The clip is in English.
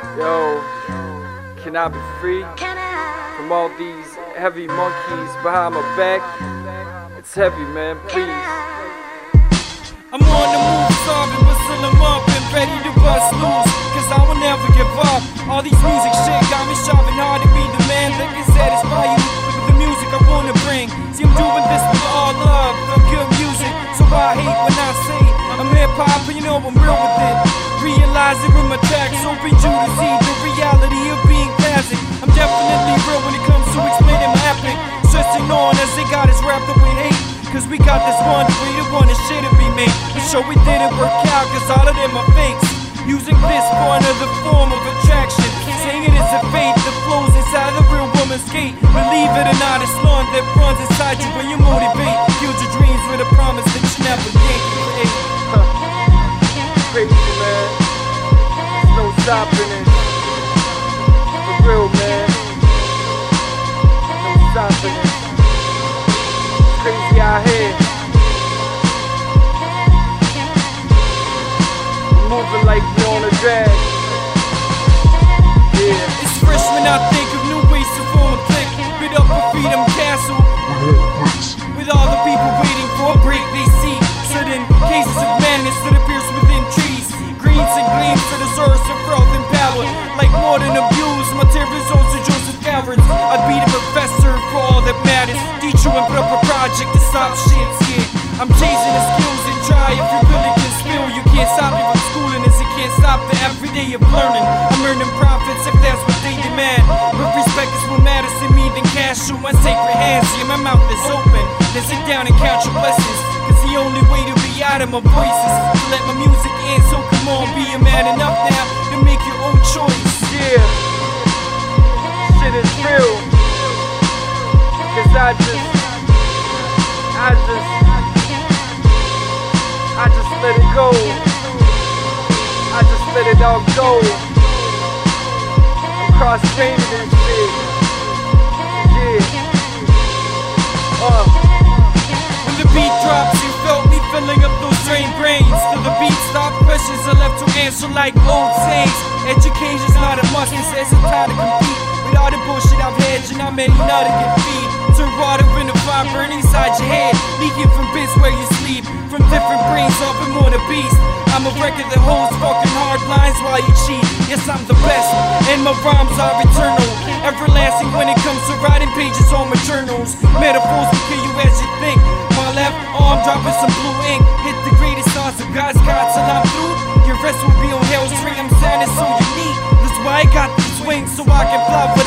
Yo, can I be free from all these heavy monkeys behind my back? It's heavy, man, please. I'm on the move, starving, but still I'm up and ready to bust loose, cause I will never give up. All these music shit got me striving hard to be the man that can satisfy you with the music I wanna bring. See, I'm doing this with all love, for good music, so I hate when I say I'm hip-hop, and you know I'm real with it. Realize it with my tracks, open you to see the reality of being classic. I'm definitely real when it comes to explaining my epic, stressing on as they got us wrapped up with hate, cause we got this one way to want this shit to be made. But sure it didn't work out, cause all of them are fakes. Using this for another form of attraction, saying it is a fate that flows inside the real woman's gate. Believe it or not, it's love that runs inside you when you motivate. Build your dreams with a promise that you never gave. Crazy, man. There's no stopping it. For real, man. No stopping it. It's crazy out here. We're moving like we're on a drag. Yeah. It's fresh when I think of new ways to form a clique. Build up a freedom castle with all the people waiting for a break they see. Sudden cases of madness that appears within trees. Greens and gleams to the source of wealth and power. Like modern abuse, materials also Joseph cowards. I'd be the professor for all that matters. Teach you and put up a project to stop shit scared. I'm chasing the skills and try if you really can spill. You can't stop me from schooling as you can't stop the everyday of learning. I'm earning profits if that's what they demand, but respect is what matters to me than cash. Shoot my sacred hands, yeah, my mouth is open. Then sit down and count your blessings, cause the only way to be out of my voice is to let my music in. So come on, be a man enough now to make your own choice. Yeah, shit is real. Cause I just let it go. I just let it all go. I'm cross-training and shit. Yeah. When the beat drops, you felt me filling up those drained brains. Till the beat stopped, questions are left to answer like old sayings. Education's not a must, it says it's time to compete with all the bullshit I've had, and I'm ready now to get feed. Turn water into fire, burn inside your head, leaking from bits where you sleep. From different brains, off and more the beast. I'm a record that holds fucking hard lines while you cheat. Yes, I'm the best, and my rhymes are eternal, everlasting when it comes to writing pages on my journals. Metaphors will kill you as you think. My left arm dropping some blue ink, hit the greatest stars of God's God till I'm through. Your rest will be on hell's tree. I'm sounding so unique, that's why I got these wings, so I can fly.